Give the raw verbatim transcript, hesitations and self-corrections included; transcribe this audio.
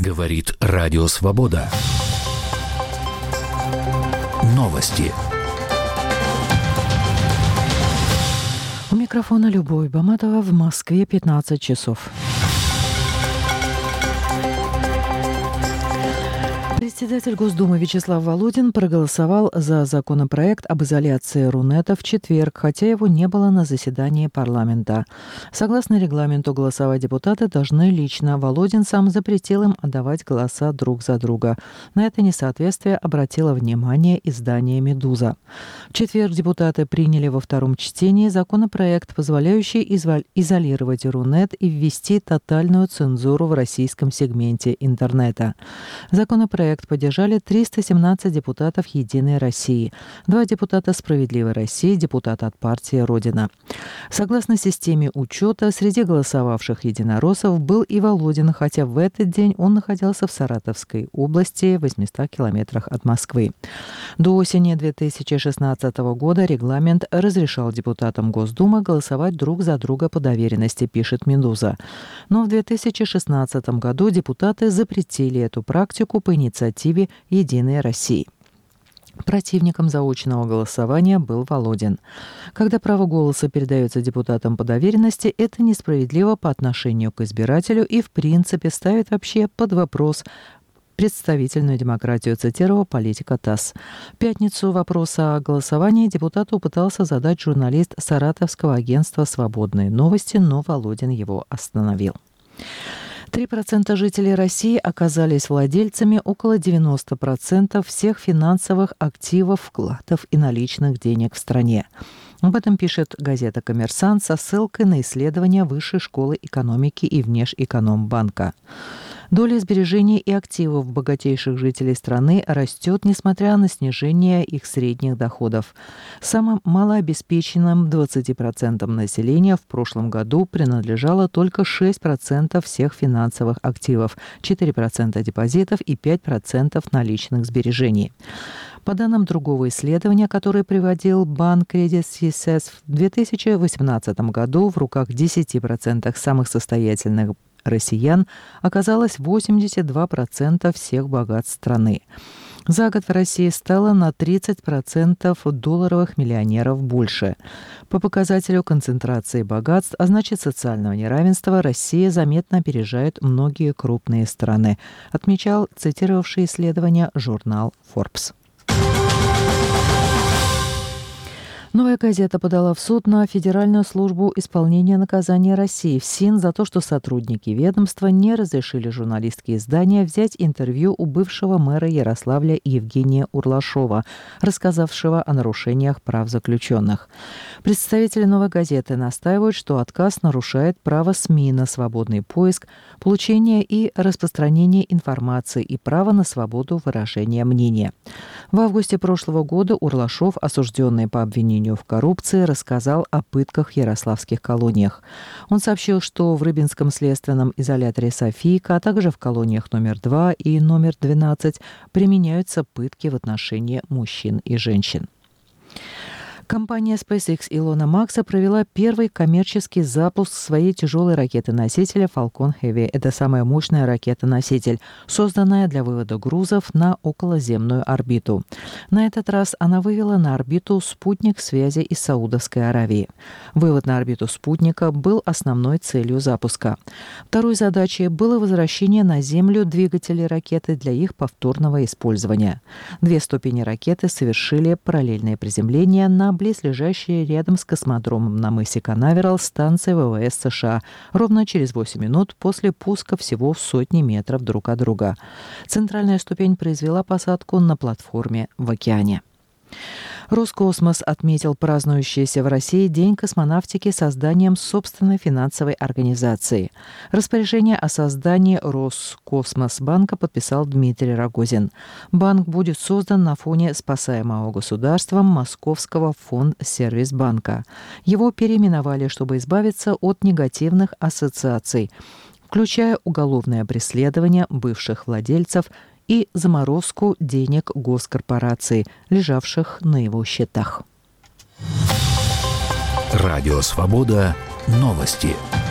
Говорит Радио Свобода. Новости. У микрофона Любовь Баматова. В Москве пятнадцать часов. Председатель Госдумы Вячеслав Володин проголосовал за законопроект об изоляции Рунета в четверг, хотя его не было на заседании парламента. Согласно регламенту, голосовать депутаты должны лично. Володин сам запретил им отдавать голоса друг за друга. На это несоответствие обратило внимание издание «Медуза». В четверг депутаты приняли во втором чтении законопроект, позволяющий изолировать Рунет и ввести тотальную цензуру в российском сегменте интернета. Законопроект поддержали триста семнадцать депутатов «Единой России», два депутата «Справедливой России», депутат от партии «Родина». Согласно системе учета, среди голосовавших единороссов был и Володин, хотя в этот день он находился в Саратовской области, в восьмистах километрах от Москвы. До осени две тысячи шестнадцатого года регламент разрешал депутатам Госдумы голосовать друг за друга по доверенности, пишет «Медуза». Но в две тысячи шестнадцатом году депутаты запретили эту практику по инициативе «Единой России». Противником заочного голосования был Володин. Когда право голоса передается депутатам по доверенности, это несправедливо по отношению к избирателю и, в принципе, ставит вообще под вопрос представительную демократию, цитировал политика ТАСС. В пятницу вопрос о голосовании депутату пытался задать журналист саратовского агентства «Свободные новости», но Володин его остановил. три процента жителей России оказались владельцами около девяноста процентов всех финансовых активов, вкладов и наличных денег в стране. Об этом пишет газета «Коммерсант» со ссылкой на исследования Высшей школы экономики и Внешэкономбанка. Доля сбережений и активов богатейших жителей страны растет, несмотря на снижение их средних доходов. Самым малообеспеченным двадцати процентам населения в прошлом году принадлежало только шесть процентов всех финансовых активов, четыре процента депозитов и пять процентов наличных сбережений. По данным другого исследования, которое приводил банк Credit Suisse, в две тысячи восемнадцатом году в руках десяти процентов самых состоятельных россиян оказалось восемьдесят два процента всех богатств страны. За год в России стало на тридцать процентов долларовых миллионеров больше. По показателю концентрации богатств, а значит социального неравенства, Россия заметно опережает многие крупные страны, отмечал цитировавший исследование журнал Forbes. «Новая газета» подала в суд на Федеральную службу исполнения наказания России, ФСИН, за то, что сотрудники ведомства не разрешили журналистке издания взять интервью у бывшего мэра Ярославля Евгения Урлашова, рассказавшего о нарушениях прав заключенных. Представители «Новой газеты» настаивают, что отказ нарушает право СМИ на свободный поиск, получение и распространение информации и право на свободу выражения мнения. В августе прошлого года Урлашов, осужденный по обвинению в коррупции, рассказал о пытках в ярославских колониях. Он сообщил, что в Рыбинском следственном изоляторе «Софийка», а также в колониях номер два и номер двенадцать применяются пытки в отношении мужчин и женщин. Компания SpaceX Илона Маска провела первый коммерческий запуск своей тяжелой ракеты-носителя Falcon Heavy. Это самая мощная ракета-носитель, созданная для вывода грузов на околоземную орбиту. На этот раз она вывела на орбиту спутник связи из Саудовской Аравии. Вывод на орбиту спутника был основной целью запуска. Второй задачей было возвращение на Землю двигателей ракеты для их повторного использования. Две ступени ракеты совершили параллельное приземление на близлежащей рядом с космодромом на мысе Канаверал станции ВВС США ровно через восемь минут после пуска всего в сотни метров друг от друга. Центральная ступень произвела посадку на платформе в океане. Роскосмос отметил празднующийся в России День космонавтики созданием собственной финансовой организации. Распоряжение о создании Роскосмосбанка подписал Дмитрий Рогозин. Банк будет создан на фоне спасаемого государством Московского фонд-сервис-банка. Его переименовали, чтобы избавиться от негативных ассоциаций, включая уголовное преследование бывших владельцев и заморозку денег госкорпораций, лежавших на его счетах. Радио Свобода. Новости.